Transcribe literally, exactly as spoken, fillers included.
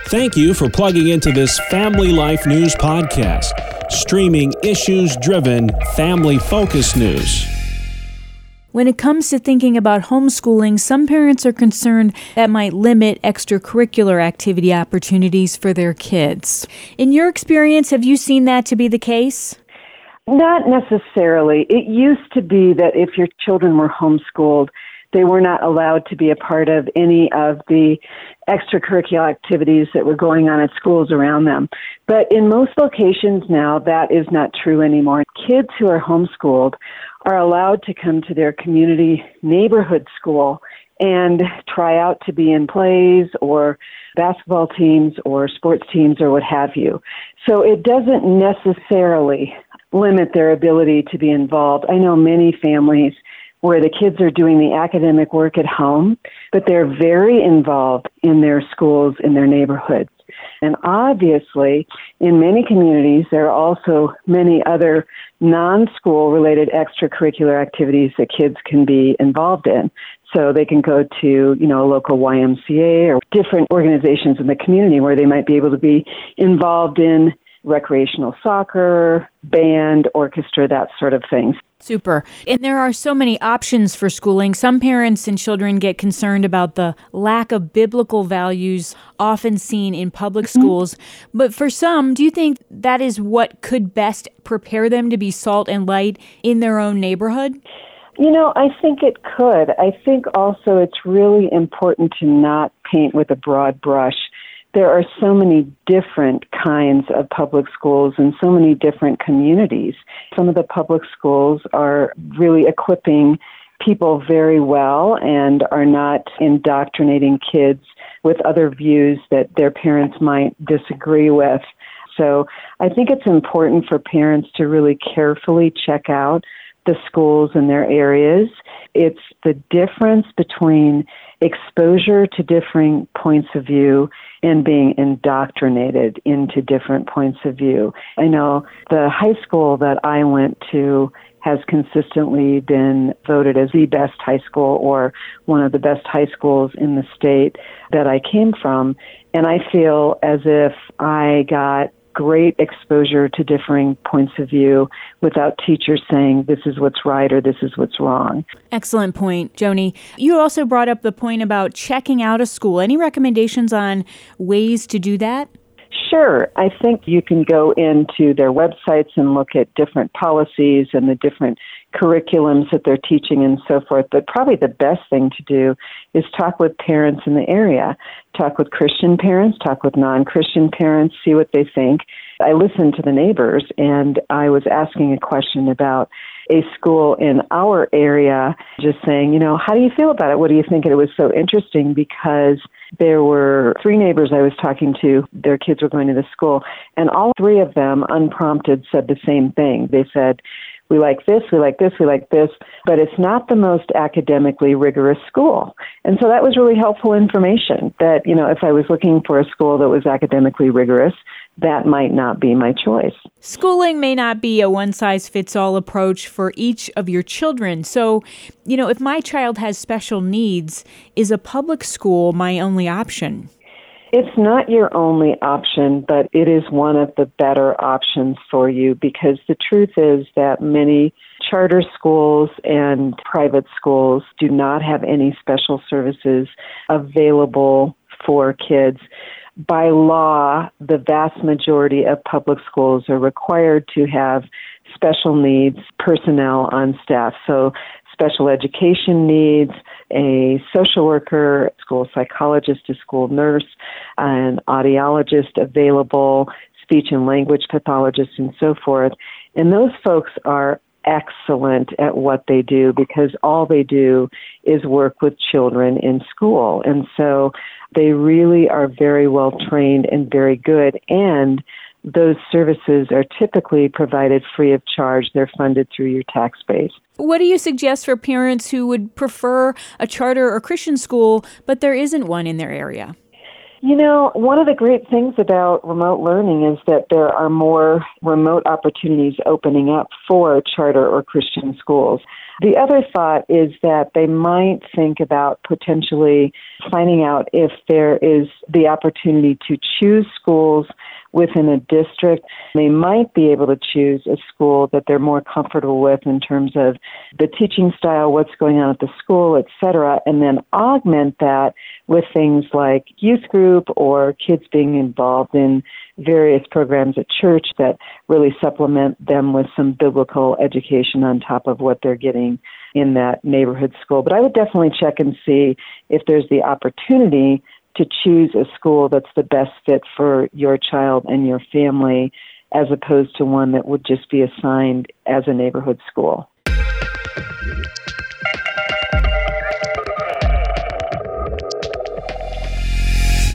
Thank you for plugging into this Family Life News podcast, streaming issues-driven, family-focused news. When it comes to thinking about homeschooling, some parents are concerned that might limit extracurricular activity opportunities for their kids. In your experience, have you seen that to be the case? Not necessarily. It used to be that if your children were homeschooled, they were not allowed to be a part of any of the extracurricular activities that were going on at schools around them. But in most locations now, that is not true anymore. Kids who are homeschooled are allowed to come to their community neighborhood school and try out to be in plays or basketball teams or sports teams or what have you. So it doesn't necessarily limit their ability to be involved. I know many families where the kids are doing the academic work at home, but they're very involved in their schools, in their neighborhoods. And obviously, in many communities, there are also many other non-school related extracurricular activities that kids can be involved in. So they can go to, you know, a local Y M C A or different organizations in the community where they might be able to be involved in recreational soccer, band, orchestra, that sort of thing. Super. And there are so many options for schooling. Some parents and children get concerned about the lack of biblical values often seen in public schools. But for some, do you think that is what could best prepare them to be salt and light in their own neighborhood? You know, I think it could. I think also it's really important to not paint with a broad brush. There are so many different kinds of public schools and so many different communities. Some of the public schools are really equipping people very well and are not indoctrinating kids with other views that their parents might disagree with. So I think it's important for parents to really carefully check out the schools in their areas. It's the difference between exposure to differing points of view and being indoctrinated into different points of view. I know the high school that I went to has consistently been voted as the best high school or one of the best high schools in the state that I came from. And I feel as if I got great exposure to differing points of view without teachers saying this is what's right or this is what's wrong. Excellent point, Joni. You also brought up the point about checking out a school. Any recommendations on ways to do that? Sure. I think you can go into their websites and look at different policies and the different curriculums that they're teaching and so forth. But probably the best thing to do is talk with parents in the area. Talk with Christian parents, talk with non-Christian parents, see what they think. I listened to the neighbors and I was asking a question about a school in our area, just saying, you know, how do you feel about it? What do you think? And it was so interesting because there were three neighbors I was talking to. Their kids were going to the school, and all three of them, unprompted, said the same thing. They said, we like this, we like this, we like this, but it's not the most academically rigorous school. And so that was really helpful information that, you know, if I was looking for a school that was academically rigorous, that might not be my choice. Schooling may not be a one-size-fits-all approach for each of your children. So, you know, if my child has special needs, is a public school my only option? It's not your only option, but it is one of the better options for you because the truth is that many charter schools and private schools do not have any special services available for kids. By law, the vast majority of public schools are required to have special needs personnel on staff. So special education needs, a social worker, school psychologist, a school nurse, an audiologist available, speech and language pathologist, and so forth. And those folks are excellent at what they do because all they do is work with children in school. And so they really are very well trained and very good. And those services are typically provided free of charge. They're funded through your tax base. What do you suggest for parents who would prefer a charter or Christian school, but there isn't one in their area? You know, one of the great things about remote learning is that there are more remote opportunities opening up for charter or Christian schools. The other thought is that they might think about potentially finding out if there is the opportunity to choose schools within a district. They might be able to choose a school that they're more comfortable with in terms of the teaching style, what's going on at the school, et cetera, and then augment that with things like youth group or kids being involved in various programs at church that really supplement them with some biblical education on top of what they're getting in that neighborhood school. But I would definitely check and see if there's the opportunity to choose a school that's the best fit for your child and your family, as opposed to one that would just be assigned as a neighborhood school.